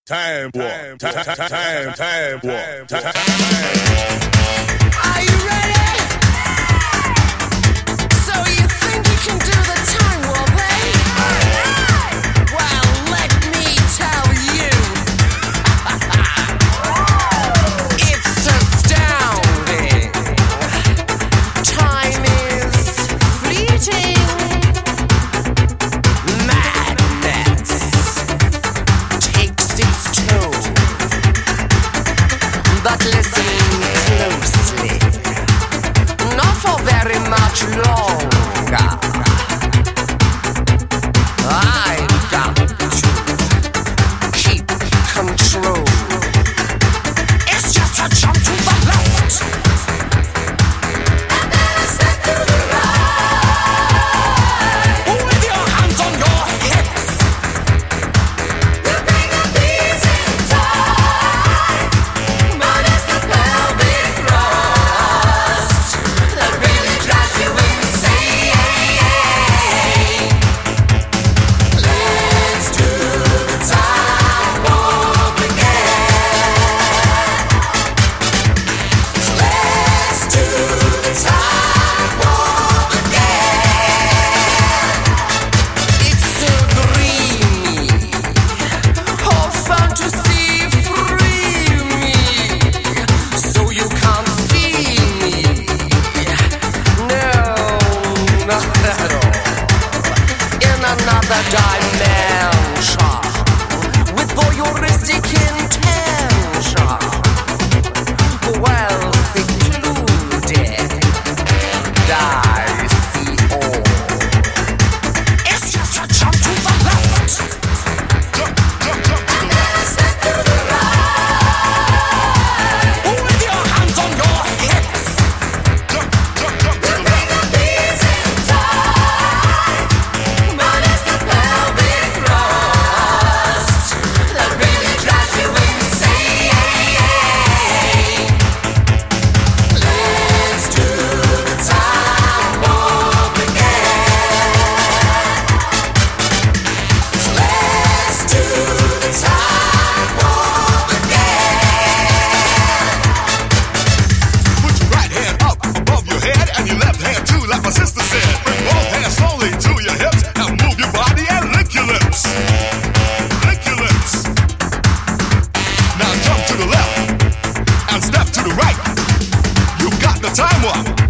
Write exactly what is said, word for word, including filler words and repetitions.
Time warp. Time, time, time, time warp. Time. Are you ready? So you think you can do the time warp, eh? Well, let me tell you. It's astounding. Time is fleeting. Madness takes its toll. But listen closely. Not for very much longer. I've got to keep control. It's just a jump to the left, and then a step to the right. With your hands on your hips, you bring the beats in time. But it's the pelvic thrust that really drives you insane. Let's do the time warp again. Let's do the time warp again. It's so dreamy, oh fantasy free me, so you can't feel me. No, not at all. In another dimension, with voyeuristic intention, well secluded, I see all. It's just a jump to the left, Jump, jump, jump to the left. and a step to the right. With your hands on your hips, Jump, jump, jump to you the bring left. the beats in time. But it's the pelvic thrust that really drives you insane. Let's do the time warp again. Let's do the time warp again. Put your right hand up above your head and your left hand too, like my sister said. Bring both hands slowly to your hips and move your body and lick your lips. Lick your lips. Now jump to the left and step to the right. You got the time warp.